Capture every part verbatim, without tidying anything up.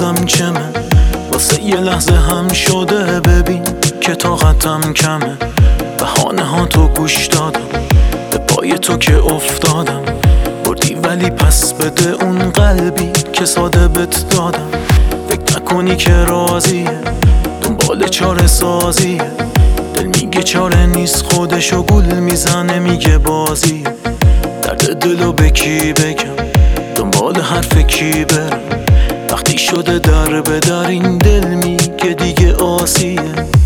ازم کمه، واسه یه لحظه هم شده ببین که طاقتم کمه. بهانه ها تو گوش دادم، به پای تو که افتادم، بردی ولی پس بده اون قلبی که ساده بت دادم. فکر نکنی که راضیه، دنبال چاره سازیه، دل میگه چاره نیست خودشو گول میزنه میگه بازیه. درد دلو به کی بگم، دنبال حرف کی برم، وقتی شده در به در این دل میگه دیگه آسیه.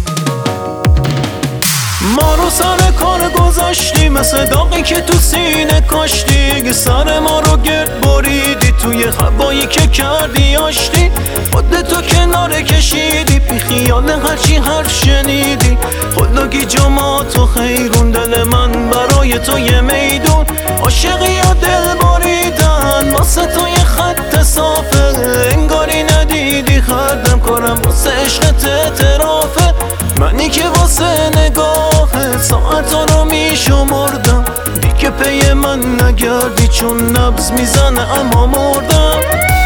ما رو سر کار گذاشتی مثل داغی که تو سینه کاشتی، سر ما رو گرد بریدی توی هوایی که کردی آشتی. خودتو کنار کشیدی بی خیال هرچی حرف شنیدی، خودگی جا تو خیرون، دل من برای تو یه میدون. عاشقی یا دل بریدن واسه تو یه خط صافه، انگاری ندیدی خردم کنم واسه عشقت اعترافه. منی که واسه نگاهه ساعتا رو میشمردم، دیگه پی من نگردی چون نبض میزنه اما مردم.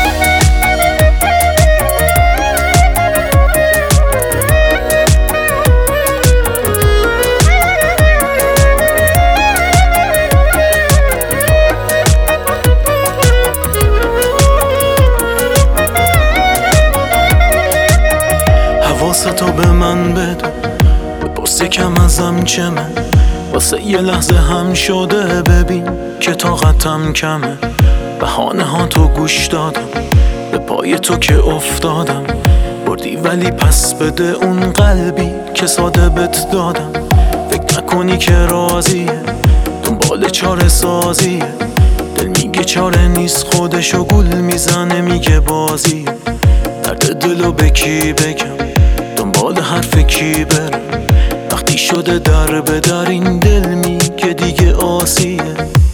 حواستو به من بده، بپرس یکم ازم چمه، واسه یه لحظه هم شده ببین که طاقتم کمه. بهانه ها تو گوش دادم، به پای تو که افتادم، بردی ولی پس بده اون قلبی که ساده بت دادم. فکر نکنی که راضیه، دنبال چاره سازیه، دل میگه چاره نیست خودشو گول میزنه میگه بازیه. درد دلو به کی بگم، دنبال حرف کی برم، وقتی شده در به در این دل میگه دیگه آسیه.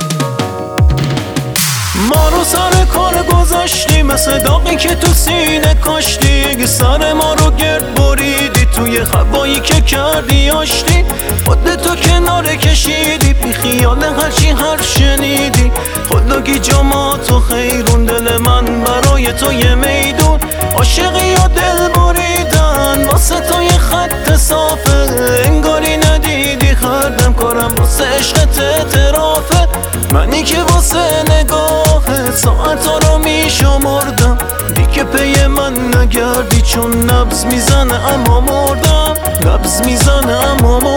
ما رو سر کار گذاشتی مثل داغی که تو سینه کاشتی، سر ما رو گرد بریدی توی هوایی که کردی آشتی. خودتو کنار کشیدی بی خیال هرچی حرف شنیدی، خودگی جا تو خیرون، دل من برای تو یه میدون. عاشقی یا دل بریدن واسه تو یه خط صافه، انگاری ندیدی خردم کنم واسه عشقت اعترافه. منی که واسه نگاهه ساعتا رو میشمردم، دیگه پی من نگردی چون نبض میزنه اما مردم، نبض میزنه اما مردم.